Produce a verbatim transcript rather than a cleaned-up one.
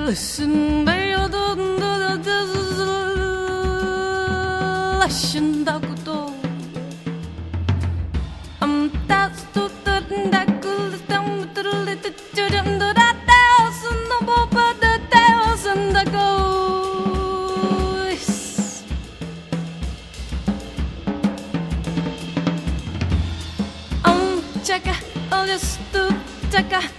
listen, baby, 하신다고도 음 따스도 뜬다고 땀들을 뜯으려는 떼어쓴 너보다 떼어쓴다고 음 잠깐 어렸을 때 잠깐